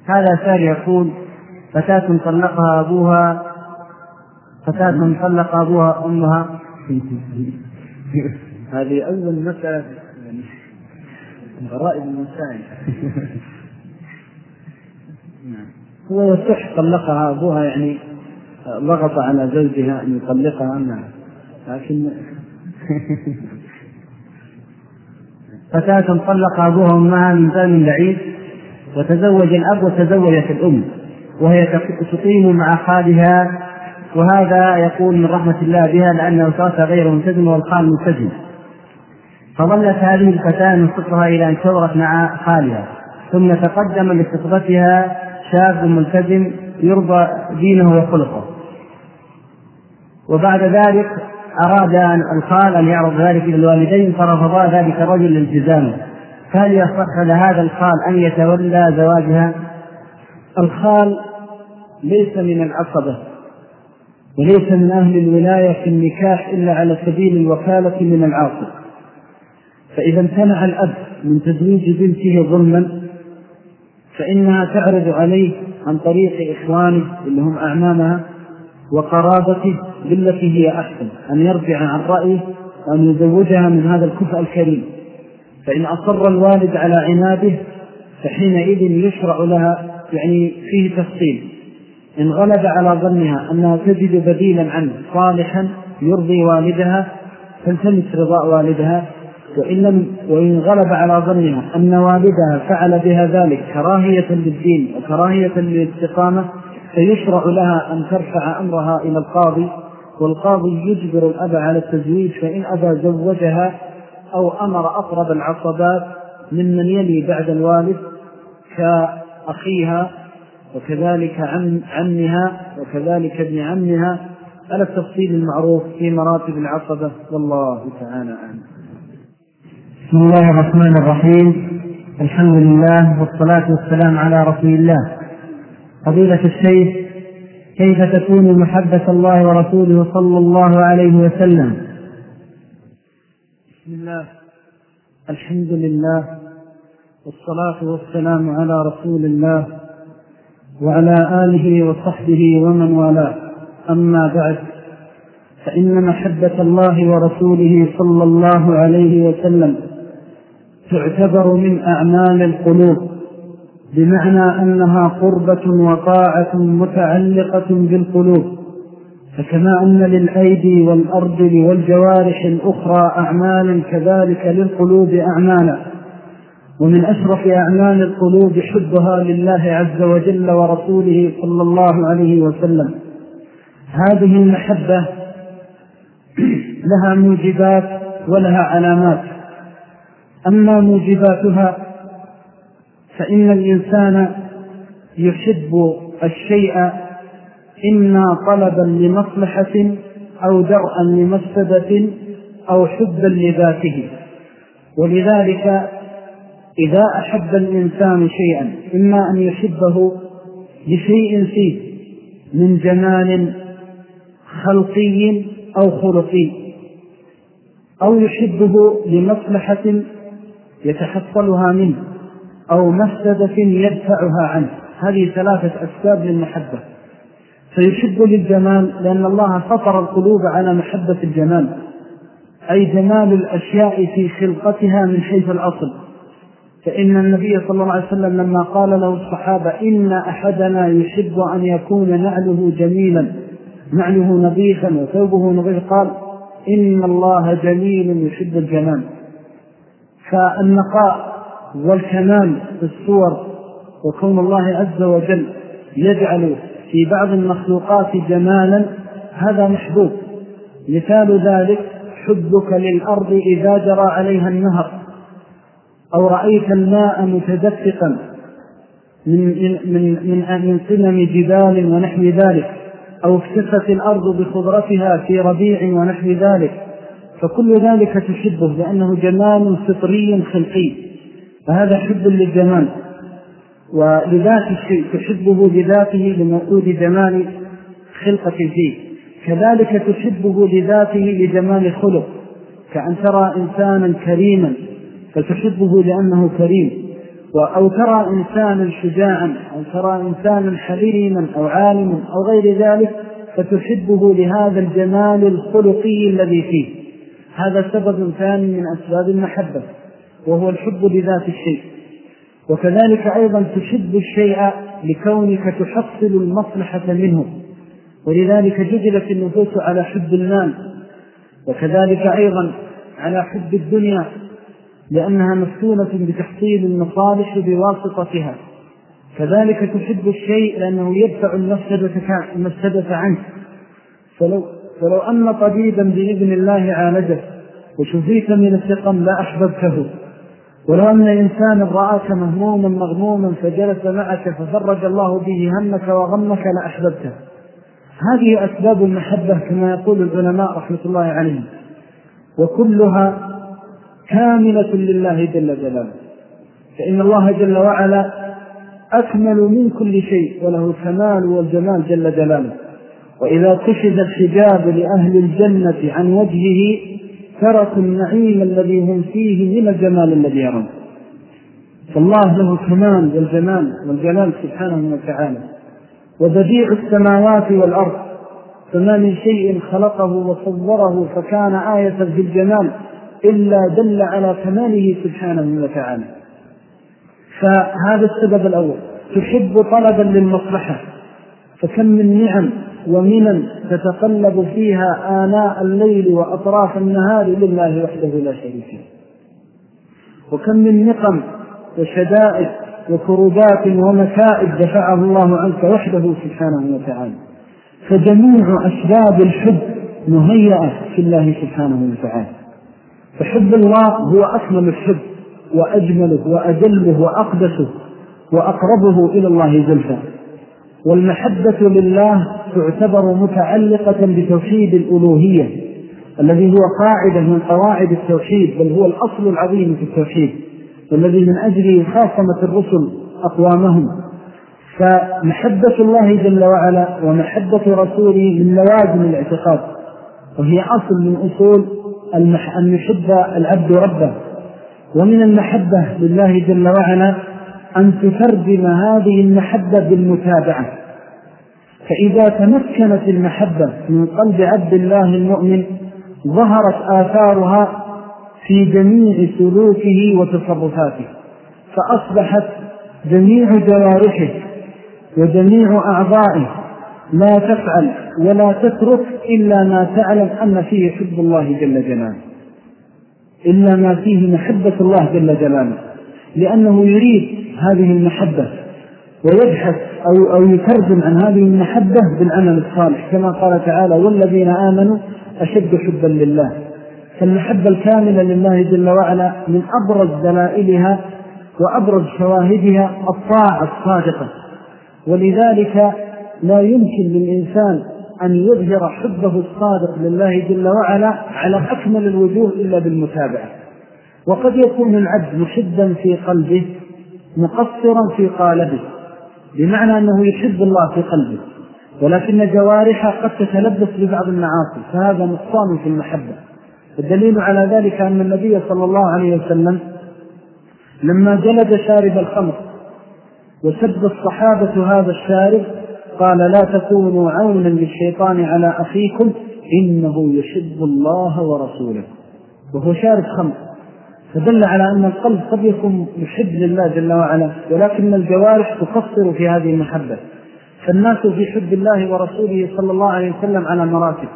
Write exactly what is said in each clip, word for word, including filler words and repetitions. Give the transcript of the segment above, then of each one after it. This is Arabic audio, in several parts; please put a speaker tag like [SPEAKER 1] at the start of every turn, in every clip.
[SPEAKER 1] هذا سائل يقول: فتاة طلقها أبوها فتاة طلق أبوها أمها.
[SPEAKER 2] هذه أول مسألة يعني غرائب الإنسان. هو يصح طلقها أبوها يعني ضغط على زوجها أن يطلقها عنها، لكن
[SPEAKER 1] فتاة طلق أبوها أمها من زمن بعيد، وتزوج الأب وتزوجت الأم، وهي تقيم مع خالها، وهذا يكون من رحمة الله بها لأنه تركها غير ملتزم والخال ملتزم. فظلت هذه الفتاة من صغرها إلى أن كبرت مع خالها، ثم تقدم لخطبتها شاب ملتزم يرضى دينه وخلقه، وبعد ذلك أراد الخال أن يعرض ذلك إلى الوالدين فرفضا ذلك الرجل التزامه، فهل يصح لهذا الخال أن يتولى زواجها؟
[SPEAKER 2] الخال ليس من العصبة وليس من أهل الولاية في النكاح إلا على سبيل الوكالة من العاصب، فإذا امتنع الأب من تزويج بنته ظلما فإنها تعرض عليه عن طريق إخوانه اللي هم أعمامها وقرابته بالتي هي أحسن، أن يرجع عن رأيه وأن يزوجها من هذا الكفء الكريم. فإن أصر الوالد على عناده فحينئذ يشرع لها، يعني فيه تفصيل، إن غلب على ظنها أنها تجد بديلا عنه صالحا يرضي والدها فالتمس رضاء والدها، وإن, لم وإن غلب على ظنها أن والدها فعل بها ذلك كراهية للدين وكراهية للاستقامة فيشرع لها أن ترفع أمرها إلى القاضي، والقاضي يجبر الأب على التزويج، فإن أبى زوجها أو أمر أقرب العصبات ممن يلي بعد الوالد كأخيها وكذلك عم عمها وكذلك ابن عمها على التفصيل المعروف في مراتب العصبة، والله تعالى أعلم.
[SPEAKER 1] بسم الله الرحمن الرحيم، الحمد لله والصلاة والسلام على رسول الله. فضيلة الشيخ، كيف تكون محبة الله ورسوله صلى الله عليه وسلم؟
[SPEAKER 2] بسم الله، الحمد لله والصلاة والسلام على رسول الله وعلى آله وصحبه ومن والاه، أما بعد، فإن محبة الله ورسوله صلى الله عليه وسلم تعتبر من أعمال القلوب، بمعنى أنها قربة وطاعة متعلقة بالقلوب، فكما أن للأيدي والأرجل والجوارح الأخرى أعمالا كذلك للقلوب أعمالا، ومن أشرف أعمال القلوب حبها لله عز وجل ورسوله صلى الله عليه وسلم. هذه المحبة لها موجبات ولها علامات. أما موجباتها فإن الإنسان يحب الشيء إما طلبا لمصلحة أو درءا لمفسدة أو حبا لذاته، ولذلك إذا أحب الإنسان شيئا إما أن يحبه لشيء فيه من جمال خلقي أو خلقي، أو يحبه لمصلحة يتحصلها منه أو مفسدة يدفعها عنه. هذه ثلاثة أسباب للمحبة. فيحب للجمال لأن الله فطر القلوب على محبة الجمال، أي جمال الأشياء في خلقتها من حيث الأصل. فإن النبي صلى الله عليه وسلم لما قال له الصحابة إن أحدنا يحب أن يكون نعله جميلا، نعله نظيفا وثوبه نظيف، قال إن الله جميل يحب الجمال. فالنقاء والكمال في الصور وكون الله عز وجل يجعل في بعض المخلوقات جمالا هذا محبوب. مثال ذلك حبك للأرض إذا جرى عليها النهر، أو رأيت الماء متدفقا من, من, من, من قمم جبال ونحو ذلك، أو اكتفت الأرض بخضرتها في ربيع ونحو ذلك، فكل ذلك تحبه لأنه جمال فطري خلقي، فهذا حب للجمال. ولذات الشيء تحبه لذاته لموجود جمال خلقة فيه، كذلك تحبه لذاته لجمال خلق، كأن ترى إنسانا كريما فتحبه لأنه كريم، أو ترى إنسانا شجاعا أو ترى إنسانا حليما أو عالما أو غير ذلك فتحبه لهذا الجمال الخلقي الذي فيه. هذا سبب ثاني من أسباب المحبة، وهو الحب لذات الشيء. وكذلك أيضا تحب الشيء لكونك تحصل المصلحة منه، ولذلك جبلت النفوس على حب المال، وكذلك أيضا على حب الدنيا، لأنها مفتونة بتحصيل المصالح بواسطتها. كذلك تحب الشيء لأنه يدفع المفسدة عنك. فلو, فلو أن طبيبا بإذن الله عالجه وشفيت من السقم لا أحببته، ولو أن إنسانا رآك مهموما مغموما فجلس معك ففرج الله به همك وغمك لا أحببته. هذه أسباب المحبة كما يقول العلماء رحمة الله عليهم، وكلها كاملة لله جل جلاله، فإن الله جل وعلا أكمل من كل شيء وله الكمال والجمال جل جلاله. وإذا كشف الحجاب لأهل الجنة عن وجهه تركوا النعيم الذي هم فيه من الجمال الذي يرون. فالله له الكمال والجمال والجلال سبحانه وتعالى، وبديع السماوات والأرض، فما من شيء خلقه وصوره فكان آية في الجمال إلا دل على كماله سبحانه وتعالى. فهذا السبب الأول. تحب طلبا للمصلحة، فكم من نعم ومنن تتقلب فيها آناء الليل وأطراف النهار لله وحده لا شريك له، وكم من نقم وشدائد وكروبات ومكائد دفعه الله عنك وحده سبحانه وتعالى. فجميع أسباب الحب مهيئة في الله سبحانه وتعالى. فحب الله هو أكمل الحب وأجمله وأجله وأقدسه وأقربه إلى الله زلفا. والمحبة لله تعتبر متعلقة بتوحيد الألوهية الذي هو قاعدة من قواعد التوحيد، بل هو الأصل العظيم في التوحيد والذي من أجله خاصمت الرسل أقوامهم. فمحبة الله جل وعلا ومحبة رسوله من لوازم الاعتقاد، وهي أصل من أصول أن يحب العبد ربه. ومن المحبة لله جل وعلا أن تترجم هذه المحبة بالمتابعة. فإذا تمكنت المحبة من قلب عبد الله المؤمن ظهرت آثارها في جميع سلوكه وتصرفاته، فأصبحت جميع جوارحه وجميع أعضائه لا تفعل ولا تترك إلا ما تعلم أن فيه حب الله جل جلاله، إلا ما فيه محبة الله جل جلاله، لأنه يريد هذه المحبة ويبحث أو, أو يترجم عن هذه المحبة بالعمل الصالح، كما قال تعالى والذين آمنوا أشد حبا لله. فالمحبة الكاملة لله جل وعلا من أبرز دلائلها وأبرز شواهدها الطاعة الصادقة. ولذلك لا يمكن للإنسان أن يظهر حبه الصادق لله جل وعلا على أكمل الوجوه إلا بالمتابعة. وقد يكون العبد محبا في قلبه مقصرا في قالبه، بمعنى أنه يحب الله في قلبه ولكن جوارحه قد تتلبس ببعض المعاصي، فهذا نقصان في المحبة. الدليل على ذلك أن النبي صلى الله عليه وسلم لما جلد شارب الخمر وسب الصحابة هذا الشارب قال لا تكونوا عونا للشيطان على أخيكم إنه يحب الله ورسوله، وهو شارب خمر. فدل على أن القلب قد يكون يحب لله جل وعلا ولكن الجوارح تقصر في هذه المحبة. فالناس في حب الله ورسوله صلى الله عليه وسلم على مراتب،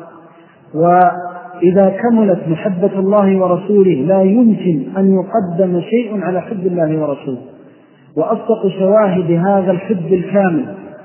[SPEAKER 2] وإذا كملت محبة الله ورسوله لا يمكن أن يقدم شيء على حب الله ورسوله. وأصدق شواهد هذا الحب الكامل،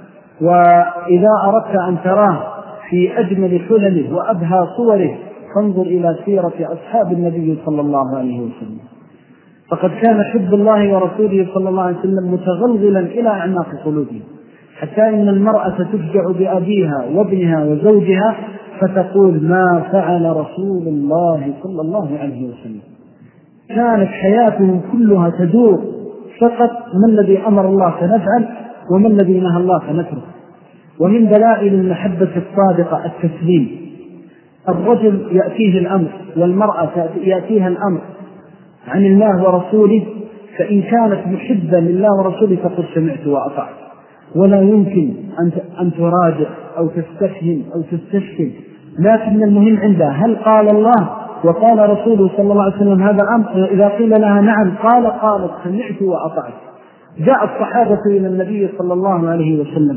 [SPEAKER 2] وإذا أردت أن تراه في أجمل حلله وأبهى صوره فانظر إلى سيرة أصحاب النبي صلى الله عليه وسلم، فقد كان حب الله ورسوله صلى الله عليه وسلم متغلغلا إلى أعماق قلوبهم، حتى إن المرأة تفجع بأبيها وابنها وزوجها فتقول ما فعل رسول الله صلى الله عليه وسلم. كانت حياتهم كلها تدور فقط ما الذي أمر الله فنفعل وما الذي نهى الله فنترك. ومن دلائل المحبة الصادقة التسليم. الرجل يأتيه الأمر والمرأة يأتيها الأمر عن الله ورسوله فإن كانت محبة لله ورسوله فقل سمعت وأطعت، ولا يمكن أن تراجع أو تستفهم أو تستشكل، لكن المهم عندها هل قال الله وقال رسوله صلى الله عليه وسلم هذا الأمر؟ إذا قيل لها نعم قال قالت سمعت وأطعت. جاء الصحابة إلى النبي صلى الله عليه وسلم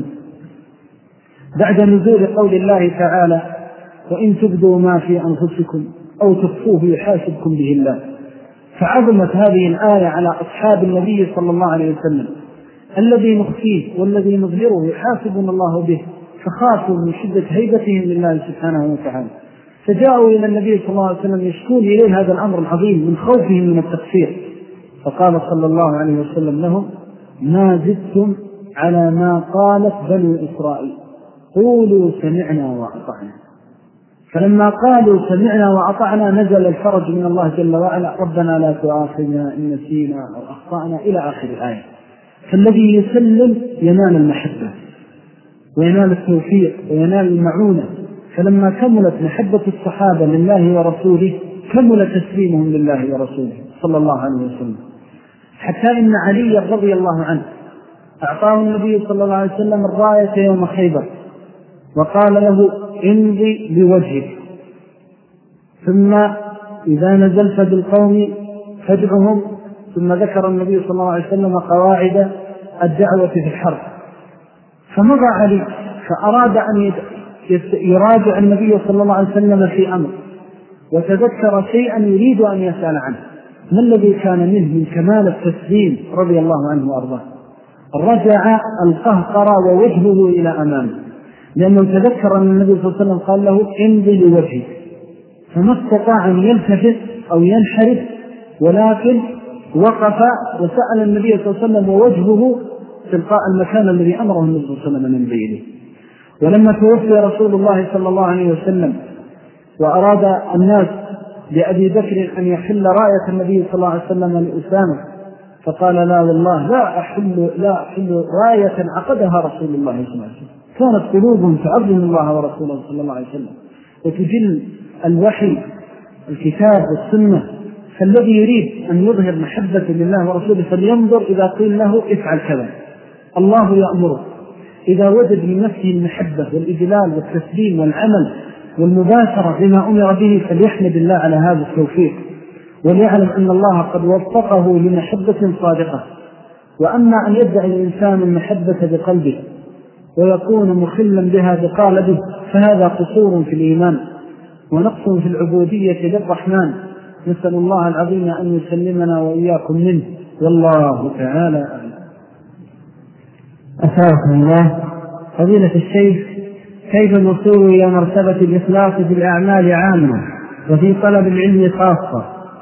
[SPEAKER 2] بعد نزول قول الله تعالى وإن تبدوا ما في أنفسكم أو تخفوه يحاسبكم به الله، فعظمت هذه الآية على أصحاب النبي صلى الله عليه وسلم، الذي نخفيه والذي نظهره يحاسبنا الله به، فخافوا من شدة هيبتهم لله سبحانه وتعالى، فجاءوا إلى النبي صلى الله عليه وسلم يشكون إليه هذا الأمر العظيم من خوفهم من التقصير، فقال صلى الله عليه وسلم لهم ما زدتم على ما قالت بنو إسرائيل، قولوا سمعنا وأطعنا. فلما قالوا سمعنا وأطعنا نزل الفرج من الله جل وعلا ربنا لا تؤاخذنا إن نسينا أو أخطأنا إلى آخر الآية. فالذي يسلم ينال المحبة وينال التوفيق وينال المعونة. فلما كملت محبة الصحابة لله ورسوله كمل تسليمهم لله ورسوله صلى الله عليه وسلم، حتى إن علي رضي الله عنه أعطاه النبي صلى الله عليه وسلم الراية يوم خيبر وقال له امضي بوجهك، ثم إذا نزلت بالقوم فادعهم، ثم ذكر النبي صلى الله عليه وسلم قواعد الدعوة في الحرب. فمضى علي فأراد أن يراجع النبي صلى الله عليه وسلم في أمر، وتذكر شيئا يريد أن يسأل عنه، ما الذي كان منه من كمال التسليم رضي الله عنه وأرضاه. رجع القهقر ووجهه إلى أمامه، لأنه تذكر أن النبي صلى الله عليه وسلم قال له امضي لوجهك، فما استطاع أن يلتفت أو ينحرف، ولكن وقف وسأل النبي صلى الله عليه وسلم ووجهه تلقاء المكان الذي أمره النبي صلى الله عليه وسلم أن يمضي إليه. ولما توفي رسول الله صلى الله عليه وسلم وأراد الناس لأبي بكر أن يحل راية النبي صلى الله عليه وسلم لأسامة، فقال لا والله لا أحل, لا أحل راية عقدها رسول الله صلى الله عليه وسلم. كانت قلوبهم تعظم الله ورسوله صلى الله عليه وسلم وتجل الوحي الكتاب والسنة. فالذي يريد أن يظهر محبة لله ورسوله فلينظر إذا قيل له افعل كذا الله يأمره، إذا وجد من نفسه المحبة والإجلال والتسليم والعمل والمباشرة بما أمر به فليحمد الله على هذا التوفيق، وليعلم أن الله قد وفقه لمحبة صادقة. وأما أن يدعي الإنسان المحبة بقلبه ويكون مخلا بها بقالبه فهذا قصور في الإيمان ونقص في العبودية للرحمن، نسأل الله العظيم أن يسلمنا وإياكم منه، والله تعالى أعلم.
[SPEAKER 1] أسألكم الله فضيلة الشيخ، كيف الوصول إلى مرتبة الإخلاص في الأعمال عامة وفي طلب العلم خاصة؟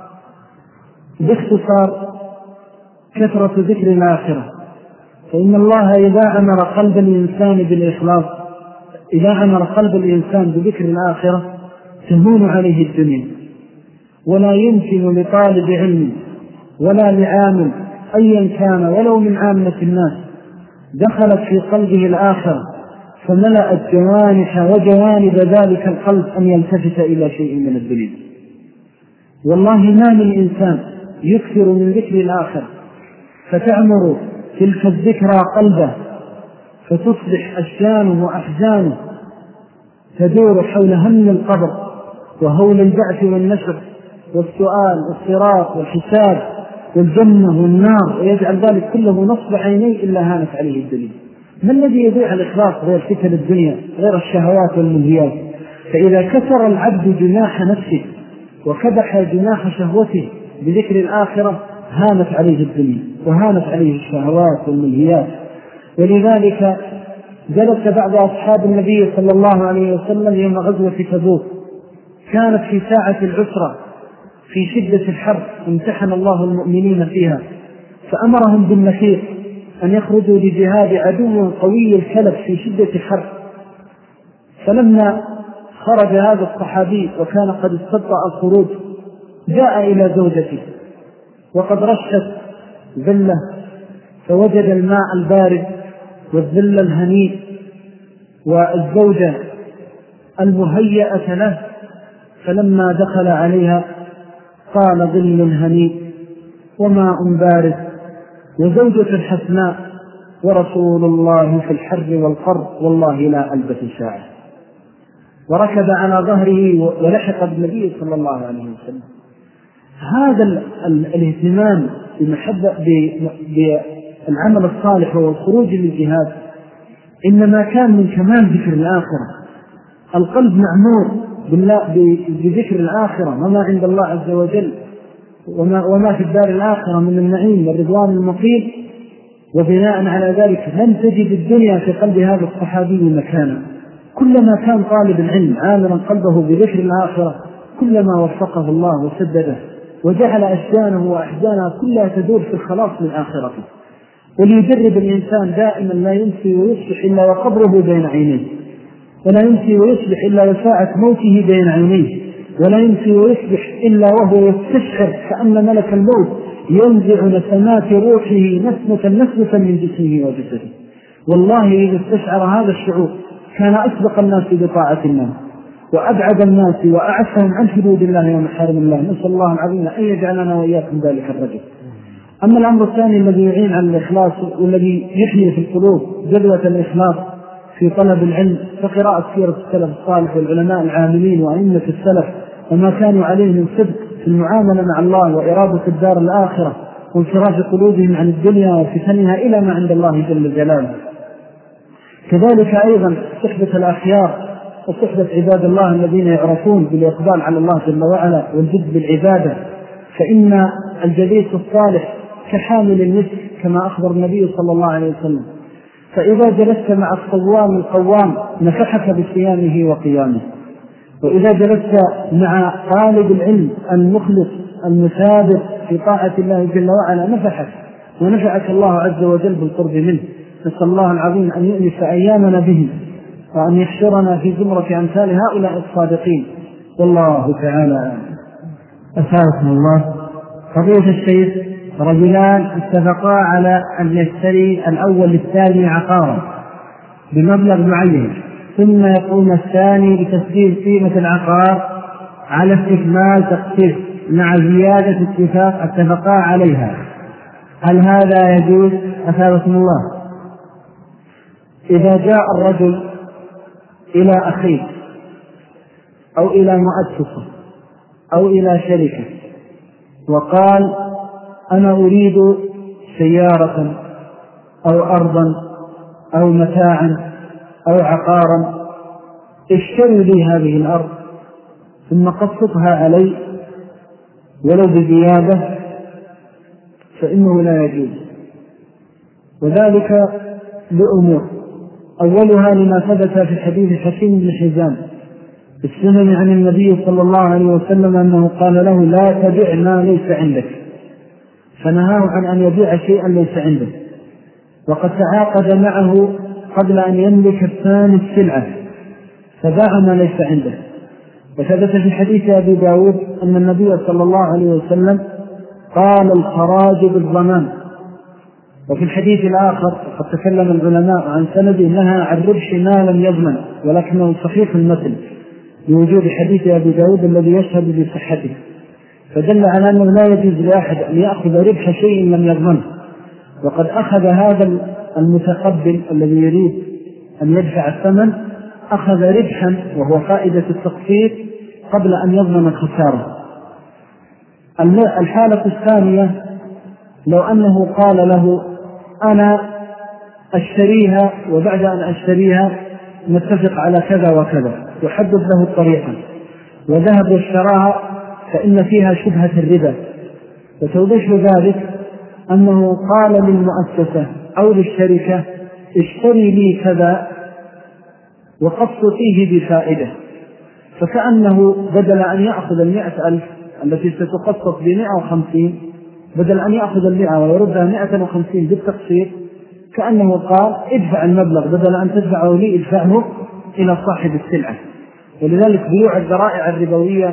[SPEAKER 2] باختصار كثرة ذكر الآخرة، فإن الله إذا أمر قلب الإنسان بالإخلاص، إذا أمر قلب الإنسان بذكر الآخرة تهون عليه الدنيا، ولا يمكن لطالب علم ولا لعامل أيا كان ولو من عامة الناس دخلت في قلبه الآخرة فملأت جوانح وجوانب ذلك القلب أن يلتفت إلى شيء من الدنيا. والله ما من إنسان يكثر من ذكر الآخرة فتعمر تلك الذكرى قلبه فتصبح أشجانه وأحزانه تدور حول هم القبر وهول البعث والنشر والسؤال والصراط والحساب والجنة والنار، ويجعل ذلك كله نصب عينيه إلا هانت عليه الدنيا. ما الذي يضيع الإخلاص غير فتن الدنيا غير الشهوات والمنهيات؟ فإذا كسر العبد جناح نفسه وكبح جناح شهوته بذكر الآخرة هانت عليه الدنيا وهانت عليه الشهوات والمنهيات. ولذلك جلس بعض أصحاب النبي صلى الله عليه وسلم يوم غزوة تبوك، كانت في ساعة العسرة في شدة الحرب امتحن الله المؤمنين فيها، فأمرهم بالنفير أن يخرجوا لجهاد عدو قوي الكلب في شدة الحرب. فلما خرج هذا الصحابي وكان قد استبطأ الخروج جاء إلى زوجته وقد رشت ذلة فوجد الماء البارد والذل الهنيء والزوجة المهيئة له، فلما دخل عليها قال ظل هنيء وماء بارد وزوجة حسناء ورسول الله في الحر والقر والله لا ألبث ساعة، وركب على ظهره ولحق بالنبي صلى الله عليه وسلم. هذا الاهتمام بمحبة بالعمل الصالح والخروج للجهاد إنما كان من كمال ذكر الآخرة. القلب معمور بذكر الآخرة وما عند الله عز وجل وما, وما في الدار الآخرة من النعيم والرضوان المقيم، وبناء على ذلك لم تجد الدنيا في قلب هذا الصحابي مكانا. كلما كان طالب العلم عاملا قلبه بذكر الآخرة كلما وفقه الله وسدده وجعل أشجانه وأحزانه كلها تدور في الخلاص من آخرته. وليجرب الإنسان دائما لا يمسي ويصبح إلا وقبره بين عينيه، ولا يمسي ويصبح إلا وساعة موته بين عينيه، ولا يمسي ويصبح إلا وهو يستشعر كأن ملك الموت ينزع نسمات روحه نسمة نسمة من جسمه وجسده. والله إذا استشعر هذا الشعور كان أسبق الناس بطاعة الله وأبعد الناس وأعفهم عن حدود الله ومحارم الله. نسأل الله العظيم أن يجعلنا وإياكم ذلك الرجل. أما الأمر الثاني الذي يعين على الإخلاص والذي يحيي في القلوب جذوة الإخلاص في طلب العلم فقراءة سيرة السلف الصالح والعلماء العاملين وأئمة السلف وما كانوا عليه من صدق في المعاملة مع الله وإرادة الدار الآخرة وانصراف قلوبهم عن الدنيا وفتنها إلى ما عند الله جل جلاله. كذلك أيضا صحبة الأخيار وصحبة عباد الله الذين يعرفون بالإقبال على الله جل وعلا والجد بالعبادة، فإن الجليس الصالح كحامل المسك كما أخبر النبي صلى الله عليه وسلم. فإذا جلست مع الصوام القوام نفحك بصيامه وقيامه، وإذا جلست مع طالب العلم المخلص المثابر في طاعة الله جل وعلا نفحك ونفعك الله عز وجل بالقرب منه. نسأل الله العظيم أن يؤنس أيامنا به وأن يحشرنا في زمرة أمثال هؤلاء الصادقين. والله تعالى
[SPEAKER 1] أسألكم الله. قضية الشيخ رجلان اتفقا على أن يشتري الأول للثاني عقارا بمبلغ معين، ثم يقوم الثاني بتسديد قيمة العقار على استكمال تقسيط مع زيادة اتفاق اتفقا عليها، هل هذا يجوز؟ أسألكم الله.
[SPEAKER 2] إذا جاء الرجل إلى أخيه أو إلى مؤسسة أو إلى شركة وقال أنا أريد سيارة أو أرضا أو متاعا أو عقارا، اشتروا لي هذه الأرض ثم قسطها علي ولو بزيادة، فإنه لا يجوز. وذلك لأمور، أولها لما ثبت في حديث حكيم بن حزام السنن عن النبي صلى الله عليه وسلم أنه قال له لا تبع ما ليس عندك، فنهاه عن أن يبيع شيئا ليس عنده، وقد تعاقد معه قبل أن يملك الثاني السلعة فباع ما ليس عنده. وثبت في حديث أبي داود أن النبي صلى الله عليه وسلم قال الخراج بالضمان. وفي الحديث الآخر قد تكلم العلماء عن سنده نهى عن ربح ما لم يضمن، ولكنه صحيح المثل بوجود حديث أبي داود الذي يشهد بصحته، فدل على أنه لا يجوز لأحد أن يأخذ ربح شيء لم يضمنه. وقد أخذ هذا المتقبل الذي يريد أن يدفع الثمن أخذ ربحا وهو فائدة التقسيط قبل أن يضمن الخسارة. الحالة الثانية لو أنه قال له أنا أشتريها وبعد أن أشتريها نتفق على كذا وكذا وحدد له الطريقة وذهب واشتراها، فإن فيها شبهة الربا. وتوضيح ذلك أنه قال للمؤسسة أو للشركة اشتري لي كذا وقسطيه بفائدة، فكأنه بدل أن يأخذ المئة ألف التي ستقسط بمئة وخمسين بدل أن يأخذ المئة ويردها مئة وخمسين بالتقسيط كأنه قال ادفع المبلغ بدل أن تدفعه لي ادفعه إلى صاحب السلعة. ولذلك بيوع الذرائع الربوية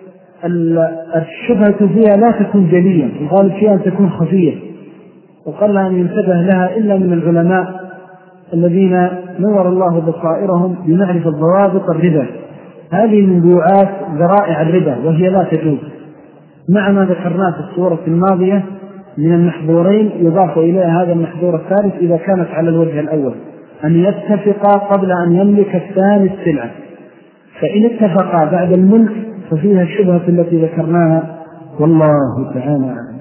[SPEAKER 2] الشبهة فيها لا تكون جلية، الغالب فيها أن تكون خفية، وقال أن ينتبه لها إلا من العلماء الذين نور الله بصائرهم بمعرفة ضوابط الربا. هذه من بيوعات ذرائع الربا وهي لا تجوز، مع ما ذكرناه في الصورة الماضية من المحظورين يضاف إليها هذا المحظور الثالث إذا كانت على الوجه الأول، أن يتفقا قبل أن يملك الثاني السلعة. فإن اتفقا بعد الملك ففيها الشبهة التي ذكرناها، والله تعالى أعلم.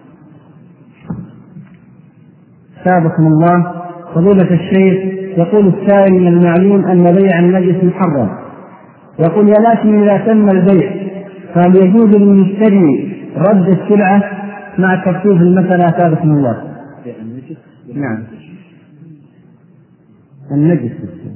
[SPEAKER 1] سابقنا الله. فضيلة الشيخ، يقول السائل: من المعلوم أن بيع النجس محرم، يقول: ولكن إذا تم البيع فهل يجوز للمشتري رد السلعة مع تخفيف المسألة؟ سابقنا الله. نعم، النجس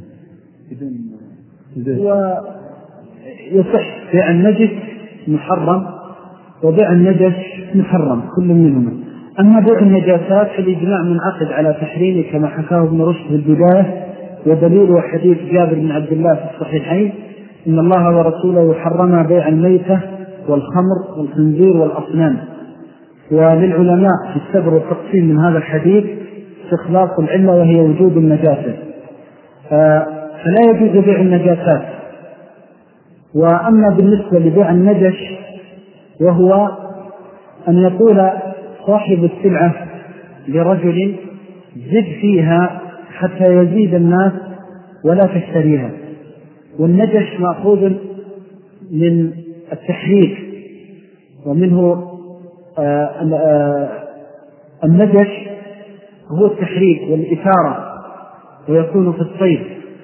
[SPEAKER 2] ويصح بيع النجس محرم وبيع النجس محرم كل منهما. أما بيع النجاسات فالإجماع منعقد على تحريمه كما حكاه ابن رشد في البداية، ودليل حديث جابر بن عبد الله في الصحيحين: إن الله ورسوله حرم بيع الميتة والخمر والخنزير والأصنام. وللعلماء في السبر والتقسيم من هذا الحديث استخلاص العلة وهي وجود النجاسة، فلا يجوز بيع النجاسات. وأما بالنسبة لبيع النجش وهو أن يقول صاحب السلعة لرجل: زد فيها حتى يزيد الناس ولا تشتريها. والنجش مأخوذ من التحريك، ومنه آه آه النجش هو التحريك والإثارة، ويكون في الصيد.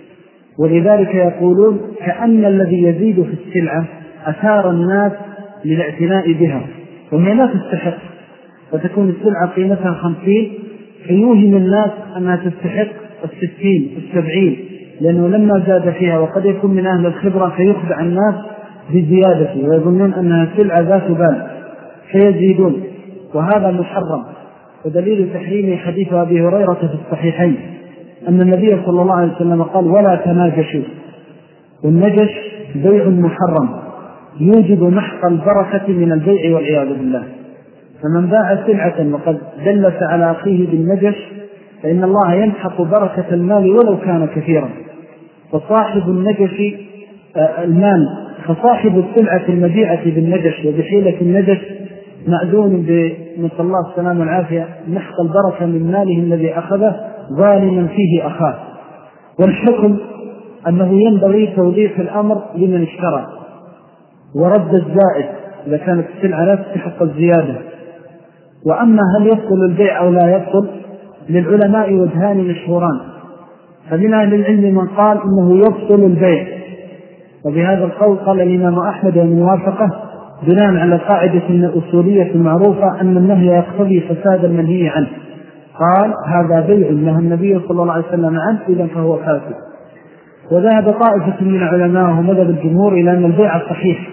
[SPEAKER 2] ولذلك يقولون كأن الذي يزيد في السلعة أثار الناس للاعتناء بها وهي لا تستحق، فتكون السلعة قيمتها خمسين فيوهم الناس أنها تستحق الستين السبعين، لأنه لما زاد فيها، وقد يكون من أهل الخبرة فيخدع الناس بزيادته ويظنون أنها سلعة ذات بال فيزيدون، وهذا محرم. ودليل تحريمه حديث أبي هريرة في الصحيحين أن النبي صلى الله عليه وسلم قال: ولا تناجشوا. والنجش بيع محرم يوجب محق البركة من البيع والعياذ بالله. فمن باع سلعة وقد دلس على أخيه بالنجش فإن الله يمحق بركة المال ولو كان كثيرا. فصاحب النجش المال فصاحب السلعة المبيعة بالنجش وبحيلة النجش مأذون بنسأل الله السلام والعافية محق البركة من ماله الذي أخذه ظالما فيه أخاه. والحكم أنه ينبغي توضيح الأمر لمن اشترى ورد الزائد إذا كانت السلعة لا تستحق الزيادة. وأما هل يبطل البيع أو لا يبطل، للعلماء وجهان مشهوران. فمن أهل العلم من قال إنه يبطل البيع، وبهذا القول قال الإمام أحمد ومن وافقه بناء على قاعدة أصولية معروفة أن النهي يقتضي فساد المنهي عنه. قال: هذا بيع نهى النبي صلى الله عليه وسلم عنه إذن فهو فاسد. وذهب طائفة من العلماء ومذهب الجمهور إلى أن البيع صحيح،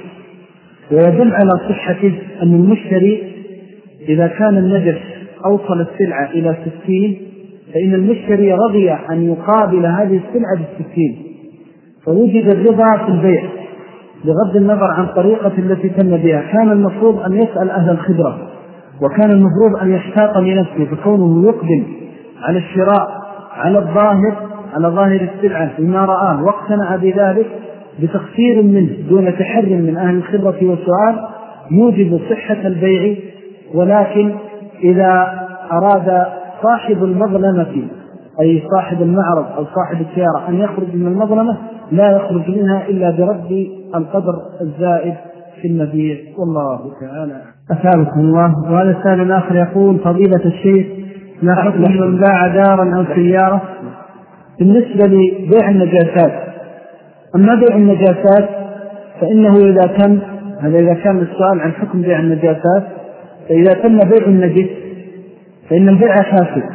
[SPEAKER 2] ويدل على صحته أن المشتري إذا كان النجس أوصل السلعة إلى ستين فإن المشتري رضي أن يقابل هذه السلعة بالستين، فوجد الرضا في البيع بغض النظر عن طريقة التي تم بها. كان المفروض أن يسأل أهل الخبرة، وكان المفروض أن يحتاط لنفسه، فكونه يقدم على الشراء على الظاهر على ظاهر السلعة بما رآه واقتنع بذلك بتخسير منه دون تحرم من أهل الخبرة والسؤال يوجب صحة البيع. ولكن إذا أراد صاحب المظلمة أي صاحب المعرض أو صاحب السيارة أن يخرج من المظلمة لا يخرج منها إلا برد القدر الزائد في المبيع، والله تعالى
[SPEAKER 1] أثابكم الله. وهذا السائل الآخر يقول: فضيلة الشيخ، ما حكم من باع دارا أو سيارة؟
[SPEAKER 2] بالنسبة لبيع النجاسات، أما بيع النجاسات فإنه إذا كان هذا إذا كان السؤال عن حكم بيع النجاسات، فإذا تم بيع النجس فإن البيع فاسد.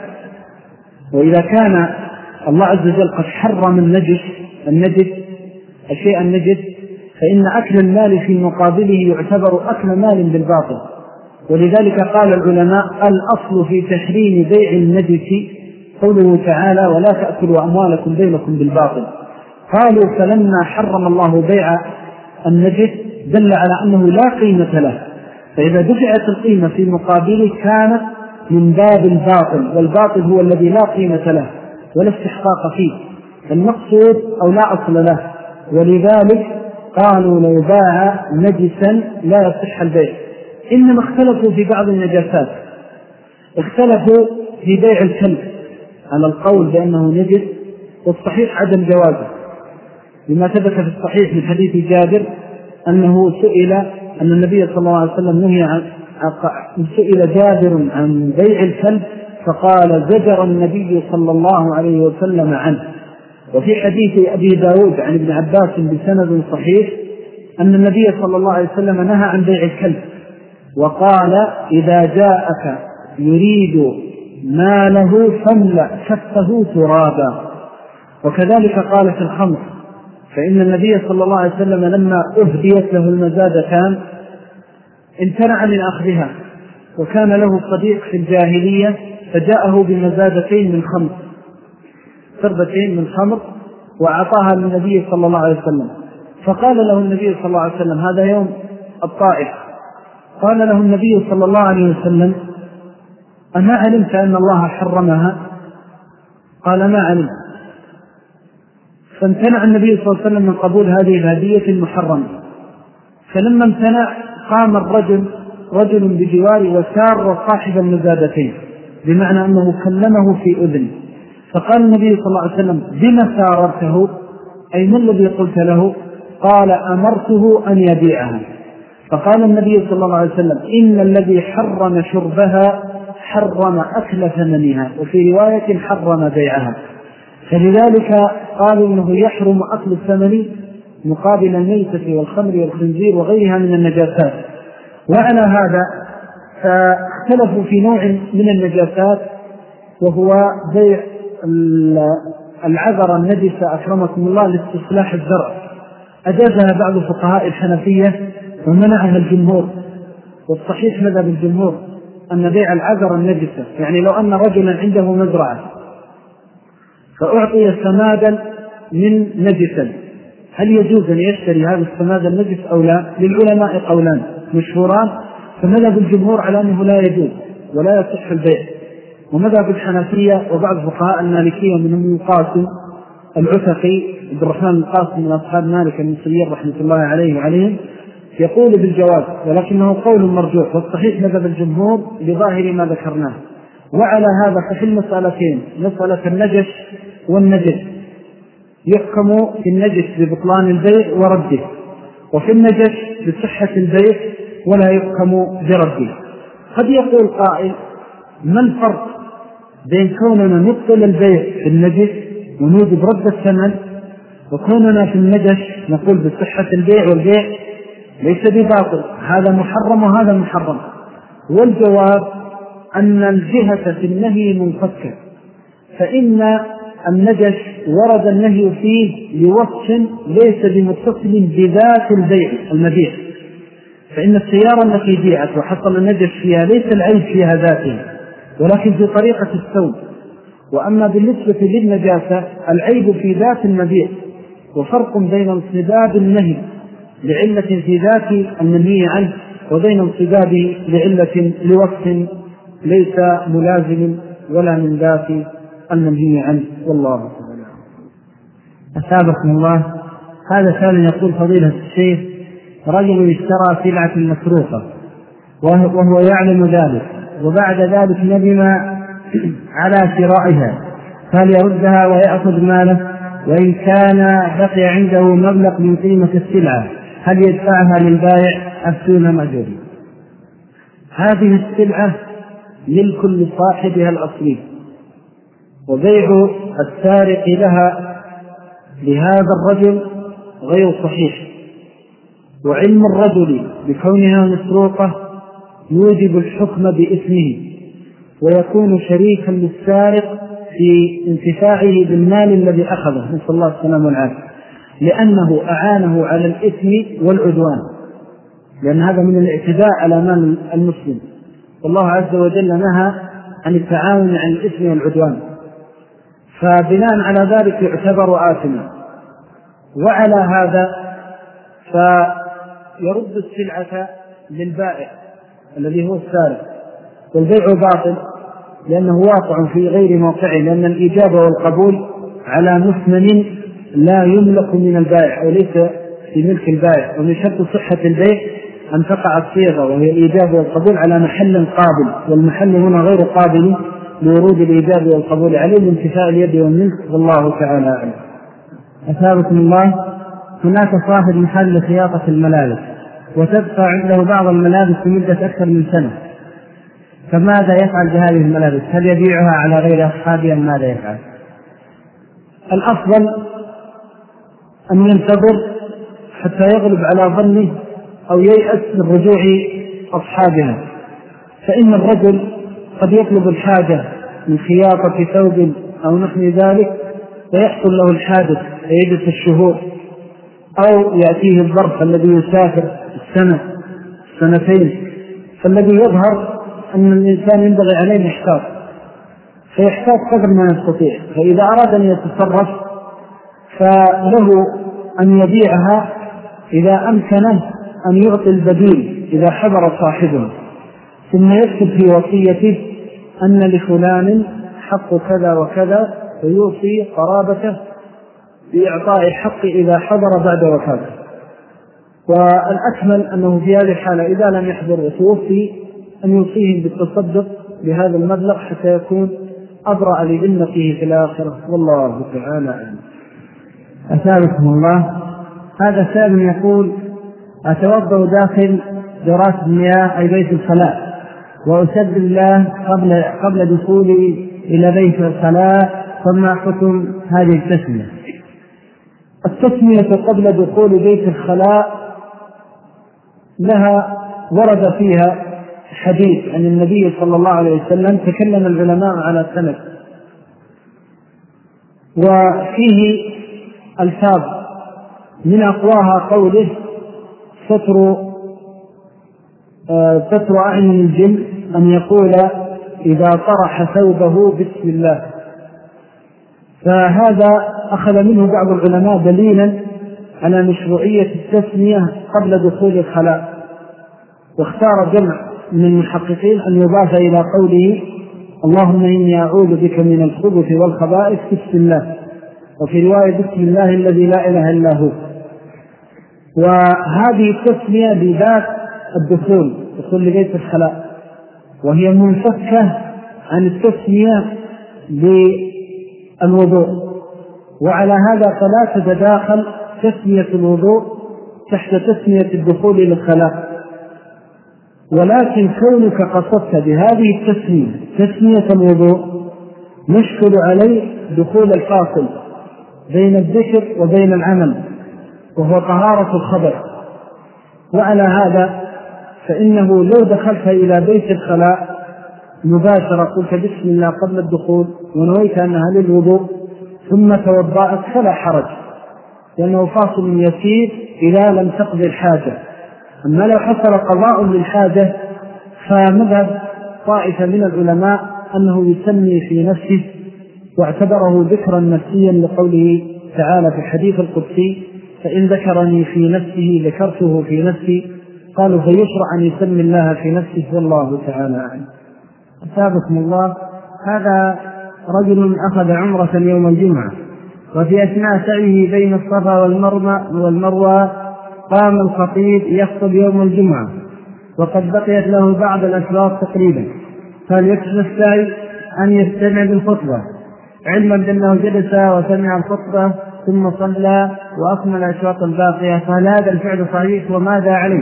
[SPEAKER 2] وإذا كان الله عز وجل قد حرم النجس النجس الشيء النجس فإن أكل المال في مقابله يعتبر أكل مال بالباطل. ولذلك قال العلماء: الأصل في تحريم بيع النجس قوله تعالى: ولا تأكلوا أموالكم بينكم بالباطل. قالوا: فلما حرم الله بيع النجس دل على أنه لا قيمة له، فإذا دفعت القيمة في مقابله كانت من باب الباطل، والباطل هو الذي لا قيمة له ولا استحقاق فيه، المقصود أو لا أصل له. ولذلك قالوا: لو باع نجسا لا يصح البيع. إنما اختلفوا في بعض النجاسات، اختلفوا في بيع الكلب على القول بأنه نجس، والصحيح عدم جوازه، لما ثبت في الصحيح من حديث جابر أنه سئل أن النبي صلى الله عليه وسلم نهي عن سئل جابر عن بيع الكلب فقال زجر النبي صلى الله عليه وسلم عنه. وفي حديث أبي داود عن ابن عباس بسند صحيح أن النبي صلى الله عليه وسلم نهى عن بيع الكلب وقال إذا جاءك يريد ماله فاملأ كفه ترابا. وكذلك قال في الخمر، فإن النبي صلى الله عليه وسلم لما أهديت له المزادتان امتنع من أخذها، وكان له صديق في الجاهلية فجاءه بمزادتين من خمر، سربتين من خمر، وأعطاها للنبي صلى الله عليه وسلم. فقال له النبي صلى الله عليه وسلم هذا يوم الطائف، قال له النبي صلى الله عليه وسلم أما علمت أن الله حرمها؟ قال ما علمت. فامتنع النبي صلى الله عليه وسلم من قبول هذه الهدية المحرمة. فلما امتنع قام الرجل رجل بجواره وسار صاحب المزادتين، بمعنى أنه كلمه في أذن، فقال النبي صلى الله عليه وسلم بما ساررته؟ أي ما الذي قلت له؟ قال أمرته أن يبيعها. فقال النبي صلى الله عليه وسلم إن الذي حرم شربها حرم أكل ثمنها، وفي رواية حرم بيعها. فلذلك قالوا إنه يحرم أكل الثمن مقابل الميتة والخمر والخنزير وغيرها من النجاسات. وعلى هذا فاختلفوا في نوع من النجاسات وهو بيع العذر النجسة أكرمكم الله لاستصلاح الزرع، أجازها بعض فقهاء الحنفية ومنعها الجمهور، والصحيح مذهب الجمهور أن بيع العذر النجسة، يعني لو أن رجلا عنده مزرعة فأعطي سمادا من نجسا هل يجوز أن يشتري هذا السماد النجس أو لا؟ للعلماء قولان مشهوران، فمذهب الجمهور على أنه لا يجوز ولا يصح البيع، ومذهب الحنفية وبعض فقهاء المالكية منهم القاسم العتقي عبد الرحمن القاسم من أصحاب مالك المصريين رحمة الله عليه وعليهم يقول بالجواز، ولكنه قول مرجوح، والصحيح مذهب الجمهور بظاهر ما ذكرناه. وعلى هذا ففي المسألتين مسألة النجس والنجس يحكم في النجس ببطلان البيع ورده، وفي النجس بصحة البيع ولا يحكم برده. قد يقول قائل ما الفرق بين كوننا نبطل البيع في النجس ونوجب رد الثمن وكوننا في النجس نقول بصحة البيع والبيع ليس بباطل، هذا محرم وهذا محرم؟ والجواب أن الجهة في النهي منفكة، فإن النجس ورد النهي فيه لوصف ليس بمتصل بذات البيع المبيع، فإن السيارة التي بيعت وحصل النجس فيها ليس العيب فيها ذاته ولكن في طريقة السوق. وأما بالنسبة للنجاسة العيب في ذات المبيع، وفرق بين انصداد النهي لعلة في ذات المنهي عنه وبين انصداده لعلة لوصف ليس ملازم ولا من ذات المنهي عنه. والله تعالى
[SPEAKER 1] أثابكم الله. هذا سؤال يقول فضيلة الشيخ رجل اشترى سلعة مسروقة وهو يعلم ذلك وبعد ذلك ندم على شرائها، فهل يردها ويأخذ ماله؟ وإن كان بقي عنده مبلغ من قيمة السلعة هل يدفعها للبائع أفتون مأجوري؟ هذه السلعة ملك لصاحبها الأصلي، وبيع السارق لها لهذا الرجل غير صحيح، وعلم الرجل بكونها مسروقة يوجب الحكم بإثمه ويكون شريكا للسارق في انتفاعه بالمال الذي أخذه، نسأل الله السلامة والعافية، لأنه أعانه على الإثم والعدوان، لأن هذا من الاعتداء على مال المسلم، والله عز وجل نهى عن التعاون عن الإثم والعدوان، فبناء على ذلك يعتبر آثما. وعلى هذا فيرد السلعة للبائع الذي هو السارق، والبيع باطل لأنه واقع في غير موقعه، لأن الإجابة والقبول على مثمن لا يملك من البائع وليس في ملك البائع، ومن شرط صحة البيع
[SPEAKER 2] أن تقع الصيغة وهي الإيجاب والقبول على محل قابل، والمحل هنا غير قابل لورود الإيجاب والقبول عليه لانتفاء اليد والملك، والله تعالى أعلم.
[SPEAKER 1] أثابكم الله، هناك صاحب محل لخياطة الملابس وتبقى عنده بعض الملابس لمدة أكثر من سنة، فماذا يفعل بهذه الملابس؟ هل يبيعها على غير أصحابها أم ماذا يفعل؟
[SPEAKER 2] الأفضل أن ينتظر حتى يغلب على ظنه أو ييأس من رجوع أصحابها، فإن الرجل قد يطلب الحاجة من خياطة ثوب أو نحو ذلك فيحصل له الحادث عدة الشهور، أو يأتيه الظرف الذي يسافر السنة سنتين، فالذي يظهر أن الإنسان ينبغي عليه يحتاط، فيحتاط قدر ما يستطيع. فإذا أراد أن يتصرف فله أن يبيعها إذا أمكنه أن يعطي البديل إذا حضر صاحبه، ثم يكتب في وصيته أن لفلان حق كذا وكذا، ويوصي قرابته بإعطاء الحق إذا حضر بعد وفاته. والأكمل أنه في هذه الحالة إذا لم يحضر وتوفي أن يوصيهم بالتصدق بهذا المبلغ حتى يكون أبرأ لذمته في الآخرة، والله تعالى أعلم.
[SPEAKER 1] أثابكم الله، هذا سائل يقول: أتوضأ داخل دراسة المياه أي بيت الخلاء وأسد الله قبل قبل دخولي إلى بيت الخلاء، فما حكم هذه التسمية؟
[SPEAKER 2] التسمية قبل دخول بيت الخلاء لها ورد فيها حديث عن النبي صلى الله عليه وسلم، تكلم العلماء على السند، وفيه ألفاظ من أقواها قوله: ستر آه ستر أعين الجن أن يقول إذا طرح ثوبه بسم الله. فهذا أخذ منه بعض العلماء دليلا على مشروعية التسمية قبل دخول الخلاء، واختار جمع من المحققين أن يضاف إلى قوله: اللهم إني أعوذ بك من الخبث والخبائث بسم الله، وفي رواية بسم الله الذي لا إله إلا هو. وهذه التسمية بذات الدخول دخول لبيت الخلاء، وهي منفكة عن التسمية بالوضوء، وعلى هذا فلا تتداخل تسمية الوضوء تحت تسمية الدخول للخلاء. ولكن كونك قصدت بهذه التسمية تسمية الوضوء نشكل عليه دخول الفاصل بين الذكر وبين العمل، وهو طهارة الخبر. وعلى هذا فإنه لو دخلت إلى بيت الخلاء مباشرة قلت بسم الله قبل الدخول ونويت أنها للوضوء ثم توضأت فلا حرج، لأنه فاصل يسير إذا لم تقضي الحاجة. أما لو حصل قضاء للحاجة فمذهب طائفة من العلماء أنه يسمي في نفسه، واعتبره ذكرا نفسيا لقوله تعالى في الحديث القدسي: فإن ذكرني في نفسه ذكرته في نفسي. قالوا فيشرع أن يسمي الله في نفسه، والله تعالى أعلم.
[SPEAKER 1] أثابكم الله، هذا رجل أخذ عمرة يوم الجمعة، وفي أثناء سعيه بين الصفا والمروة قام الخطيب يخطب يوم الجمعة، وقد بقيت له بعض الأشواط تقريبا، فليكتب السعي أن يستمع بالخطبة، علما بأنه جلس وسمع الخطبة ثم صلى وأكمل الأشواط الباقية، فهل هذا الفعل صحيح وماذا عليه؟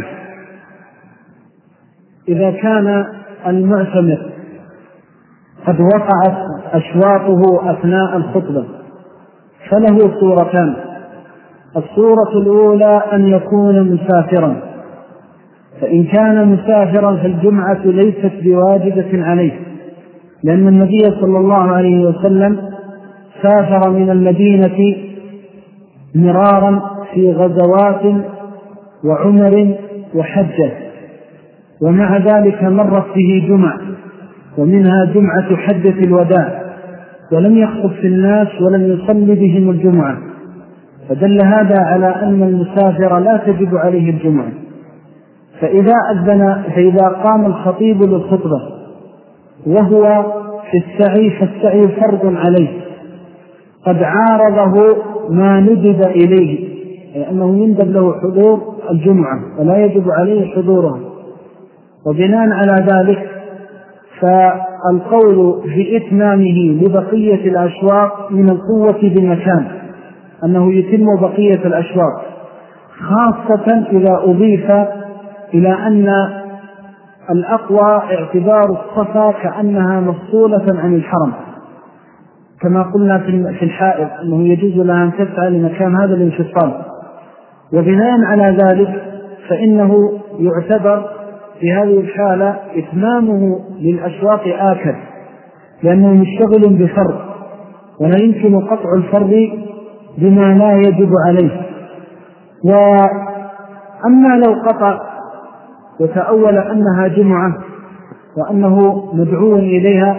[SPEAKER 2] إذا كان المعتمر قد وقعت أشواطه أثناء الخطبة فله صورتان: الصورة الأولى أن يكون مسافرا، فإن كان مسافرا فالجمعة ليست بواجبة عليه، لأن النبي صلى الله عليه وسلم سافر من المدينة مرارا في غزوات وعمر وحجة، ومع ذلك مرت به جمع، ومنها جمعة حجة الوداع، ولم يخطب في الناس ولم يصلي بهم الجمعة، فدل هذا على أن المسافر لا تجب عليه الجمعة. فإذا أذن فإذا قام الخطيب للخطبة وهو في السعي فالسعي فرض عليه، قد عارضه ما ندب إليه، لأنه يندب له حضور الجمعة ولا يجب عليه حضورها. وبناء على ذلك فالقول بإتمامه لبقية الأشواط من القوة بمكان أنه يتم بقية الأشواط، خاصة إذا أضيف إلى أن الأقوى اعتبار الصفا كأنها مفصولة عن الحرم، كما قلنا في الحائط أنه يجوز لها أن تسعى لمكان هذا الانفصال. وبناء على ذلك فإنه يعتبر في هذه الحالة إتمامه للأشواط آكد، لأنه مشتغل بفرض ولا يمكن قطع الفرض بما لا يجب عليه. وأما لو قطع وتأول أنها جمعة وأنه مدعو إليها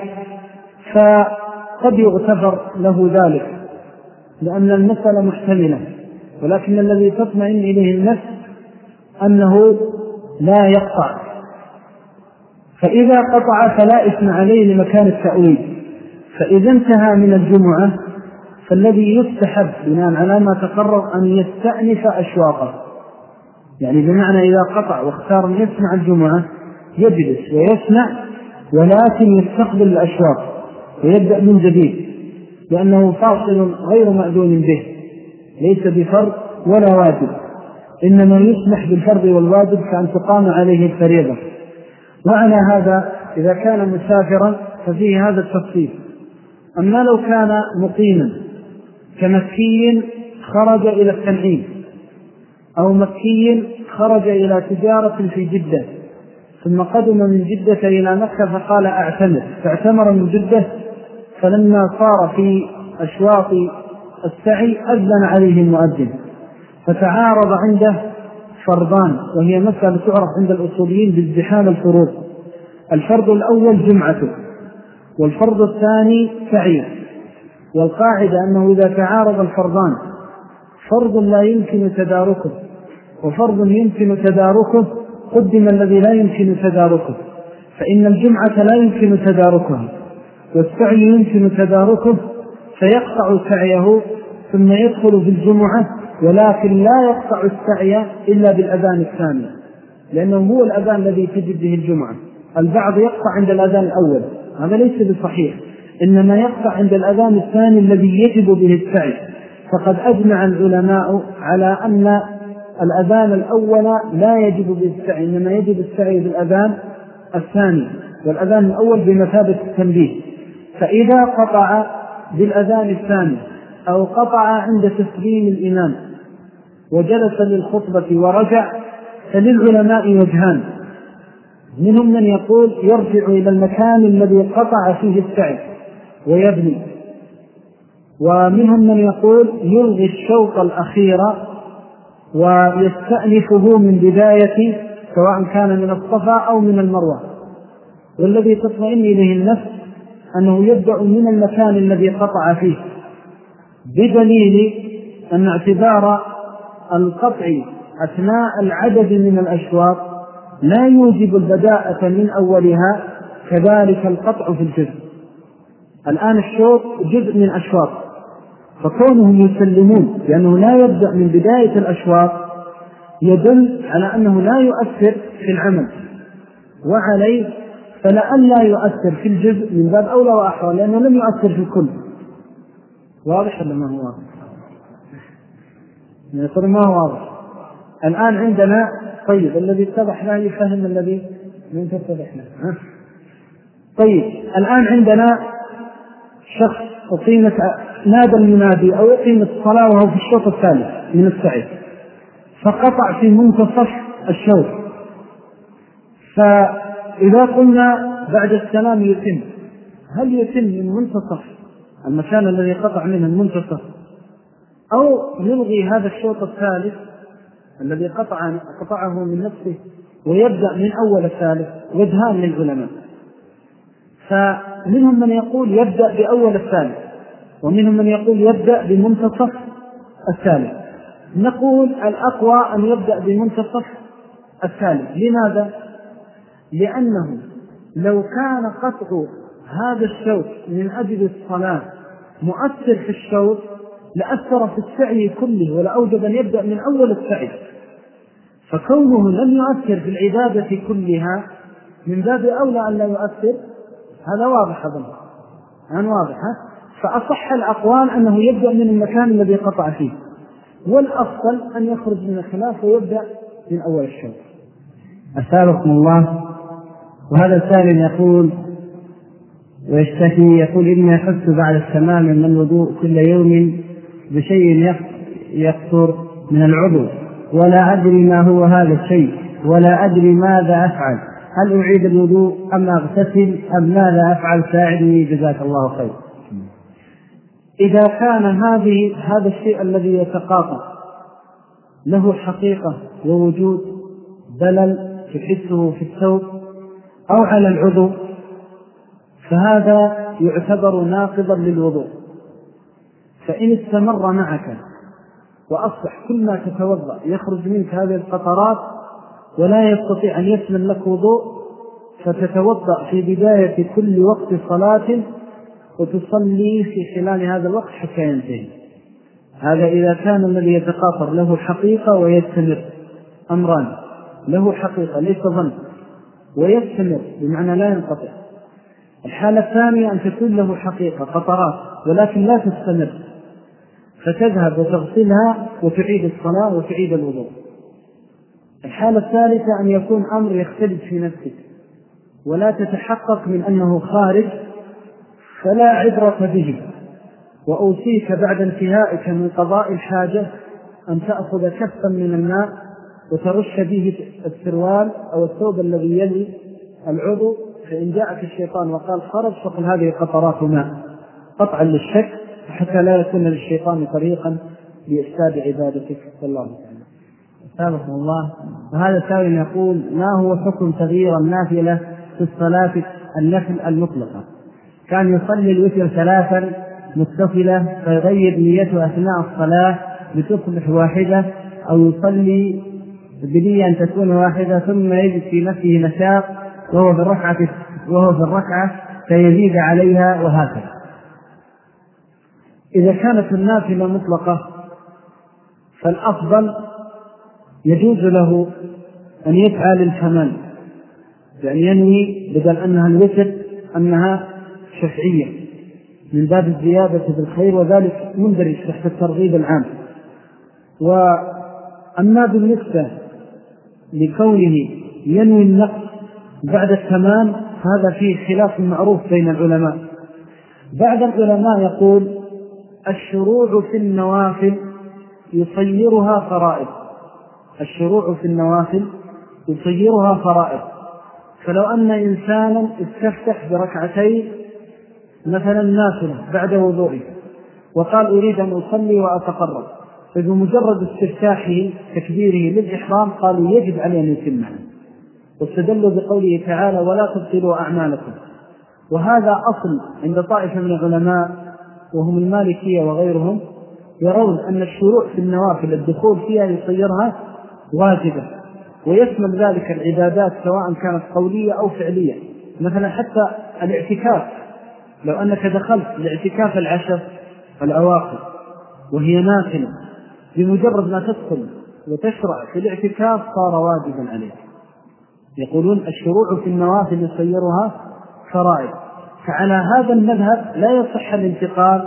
[SPEAKER 2] فقد يغتفر له ذلك، لأن المسألة محتملة، ولكن الذي تطمئن إليه النفس أنه لا يقطع. فإذا قطع فلا إثم عليه لمكان التأويل. فإذا انتهى من الجمعة فالذي يستحب بناء على ما تقرر أن يستأنف أشواطه، يعني بمعنى إذا قطع واختار أن يسمع الجمعة يجلس ويسمع، ولكن يستقبل الأشواط ويبدأ من جديد، لأنه فاصل غير مأذون به، ليس بفرض ولا واجب، إنما يسمح بالفرض والواجب كأن تقام عليه الفريضة. وعلى هذا إذا كان مسافرا ففيه هذا التفصيل. أما لو كان مقيما كمكي خرج إلى التنعيم، أو مكي خرج إلى تجارة في جدة ثم قدم من جدة إلى مكة فقال أعتمر، فاعتمر من جدة، فلما صار في أشواط السعي أذن عليه المؤذن، فتعارض عنده فرضان، وهي مسألة تعرف عند الأصوليين بازدحام الفروض. الفرض الأول جمعته، والفرض الثاني سعيه. والقاعدة أنه إذا تعارض الفرضان فرض لا يمكن تداركه وفرض يمكن تداركه قدم الذي لا يمكن تداركه، فإن الجمعة لا يمكن تداركها والسعي يمكن تداركه، فيقطع سعيه ثم يدخل في الجمعة، ولكن لا يقطع السعي إلا بالأذان الثاني، لأنه هو الأذان الذي تجد به الجمعة. البعض يقطع عند الأذان الأول، هذا ليس بصحيح، إنما يقطع عند الأذان الثاني الذي يجب به السعي. فقد أجمع العلماء على أن الأذان الأول لا يجب به السعي، إنما يجب السعي بالأذان الثاني، والأذان الأول بمثابة التنبيه. فإذا قطع بالأذان الثاني أو قطع عند تسليم الإمام وجلس للخطبة ورجع، فللعلماء وجهان، منهم من يقول يرجع إلى المكان الذي قطع فيه السعي ويبني، ومنهم من يقول يلغي الشوط الأخير ويستأنفه من بداية سواء كان من الصفا أو من المروة. والذي تطمئن إليه النفس أنه يبدأ من المكان الذي قطع فيه، بدليل أن اعتبار القطع أثناء العدد من الأشواط لا يوجب البداءة من أولها، كذلك القطع في الجزء. الآن الشوط جزء من أشواط، فكونهم يسلمون لأنه لا يبدأ من بداية الأشواط يدل على أنه لا يؤثر في العمل، وعليه فلأن لا يؤثر في الجزء من باب أولى وأحرى، لأنه لم يؤثر في الكل. واضح ولا ما هو واضح؟ يقول ما هو واضح. الآن عندنا طيب الذي اتضح له يفهم الذي من تتضح له. طيب الآن عندنا شخص أقيمت نادى المنادي أو أقيمت الصلاة وهو في الشوط الثالث من السعي، فقطع في منتصف الشوط. فإذا قلنا بعد السلام يتم، هل يتم من منتصف المكان الذي قطع منه المنتصف، أو يلغي هذا الشوط الثالث الذي قطع قطعه من نفسه ويبدأ من أول الثالث؟ وجهان للعلماء. فمنهم من يقول يبدأ بأول الثالث، ومنهم من يقول يبدأ بمنتصف الثالث. نقول الأقوى أن يبدأ بمنتصف الثالث. لماذا؟ لأنه لو كان قطع هذا الشوط من أجل الصلاة مؤثر في الشوط لأثر في السعي كله، ولا أوجب أن يبدأ من أول السعي. فكونه لم يؤثر في العبادة كلها من باب أولى أن لا يؤثر، هذا واضح أظن أن واضح. فأصح الأقوال أنه يبدأ من المكان الذي قطع فيه، والأفضل أن يخرج من الخلاف ويبدأ من أول الشوط.
[SPEAKER 1] أسألكم الله. وهذا السائل يقول ويشتكي يقول إني أحس بعد التمام من الوضوء كل يوم بشيء يقطر من العضو، ولا أدري ما هو هذا الشيء، ولا أدري ماذا أفعل، هل أعيد الوضوء أم أغتسل أم ماذا أفعل؟ ساعدني جزاك الله خير.
[SPEAKER 2] إذا كان هذه هذا الشيء الذي يتقاطع له حقيقة ووجود بلل تحسه في الثوب أو على العضو، فهذا يعتبر ناقضا للوضوء. فإن استمر معك وأصبح كل ما تتوضأ يخرج منك هذه القطرات ولا يستطيع أن يسلم لك وضوء، فتتوضأ في بداية كل وقت صلاة وتصلي في خلال هذا الوقت حتى ينتهي. هذا إذا كان الذي يتقاطر له حقيقة ويستمر. أمران: له حقيقة ليس ظن ويستمر بمعنى لا ينقطع. الحالة الثانية أن تكون له حقيقة قطرات ولكن لا تستمر، فتذهب وتغسلها وتعيد الصلاة وتعيد الوضوء. الحالة الثالثة أن يكون أمر يختلف في نفسك ولا تتحقق من أنه خارج، فلا عبرة به. وأوصيك بعد انتهائك من قضاء الحاجة أن تأخذ كفا من الماء وترش به السروال أو الثوب الذي يلي العضو، فإن جاءك الشيطان وقال خرج فقل هذه قطرات ماء، قطعا للشك حتى لا يكون للشيطان طريقا لإفساد عبادتك. والله تعالى.
[SPEAKER 1] أسألكم الله. وهذا السائل يقول: ما هو حكم تغيير النافلة في الصلاة النفل المطلقة؟ كان يصلي الوتر ثلاثا متصلة فيغير نيته أثناء الصلاة لتصبح واحدة، أو يصلي بنية أن تكون واحدة ثم يجد في نفسه نشاط وهو في الركعة وهو في الركعة فيزيد عليها، وهكذا.
[SPEAKER 2] إذا كانت النافلة مطلقة فالأفضل يجوز له أن يفعل الكمال، يعني ينوي بدل أنها الوتر أنها شفعية من باب الزيادة في الخير، وذلك مندرج تحت الترغيب العام. وأما بالنسبة لكونه ينوي النقص بعد التمام هذا فيه خلاف معروف بين العلماء. بعض العلماء يقول الشروع في النوافل يصيرها فرائض، الشروع في النوافل يصيرها فرائض. فلو أن إنسانا استفتح بركعتين مثلا نافلة بعد وضوئه وقال أريد أن أصلي وأتقرب، فبمجرد استفتاحه تكبيره للإحرام قالوا يجب عليه أن يتمها، واستدلوا بقوله تعالى ولا تبطلوا أعمالكم. وهذا أصل عند طائفة من العلماء وهم المالكية وغيرهم، يرون أن الشروع في النوافل الدخول فيها يصيرها واجبة، ويشمل ذلك العبادات سواء كانت قولية أو فعلية. مثلا حتى الاعتكاف، لو أنك دخلت لاعتكاف العشر الأواخر وهي نافلة، بمجرد ما تدخل وتشرع في الاعتكاف صار واجبا عليك. يقولون الشروع في النوافل يصيرها فرائض. فعلى هذا المذهب لا يصح الانتقال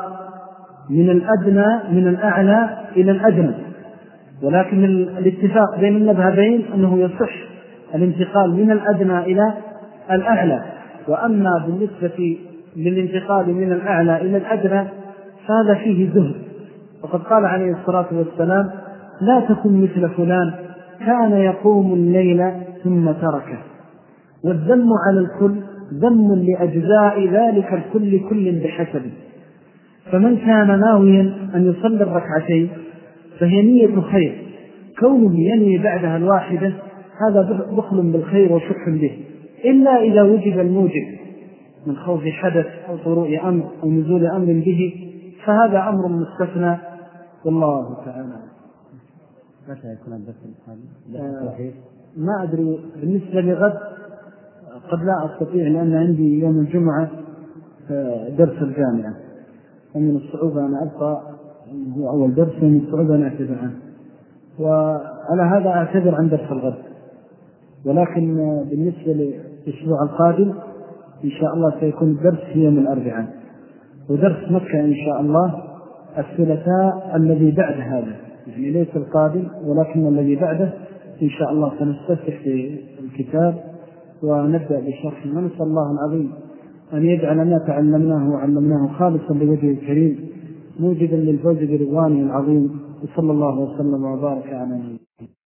[SPEAKER 2] من الأدنى من الأعلى إلى الأدنى، ولكن الاتفاق بين المذهبين أنه يصح الانتقال من الأدنى إلى الأعلى. وأما بالنسبة للانتقال من الأعلى إلى الأدنى فهذا فيه زهد، وقد قال عليه الصلاة والسلام لا تكن مثل فلان كان يقوم الليل ثم تركه. والذم على الكل ذم لأجزاء ذلك الكل كل بحسبه. فمن كان ناويا أن يصلي الركعتين فهي نية خير، كونه ينوي بعدها الواحدة هذا بخل بالخير وشح به، إلا إذا وجد الموجب من خوف حدث أو طروء أمر أو نزول أمر به، فهذا أمر مستثنى. والله تعالى.
[SPEAKER 1] متى يكون الدرس
[SPEAKER 2] القادم؟ ما أدري. بالنسبة لغد قد لا أستطيع لأن عندي يوم الجمعة درس الجامعة، ومن الصعوبة أن أبقى هو أول درس، ومن الصعوبة أن أعتذر عنه. على هذا أعتذر عن درس الغد، ولكن بالنسبة للأسبوع القادم إن شاء الله سيكون الدرس في يوم الأربعاء، ودرس مكة إن شاء الله الثلاثاء الذي بعد هذا، يعني ليس القادم ولكن الذي بعده إن شاء الله سنستفتح في الكتاب ونبدأ بشرح. ونسأل الله العظيم أن يجعل ما تعلمناه وعلمناه خالصا لوجهه الكريم موجبا للفوز برضوانه العظيم. وصلى الله وسلم وبارك على نبينا.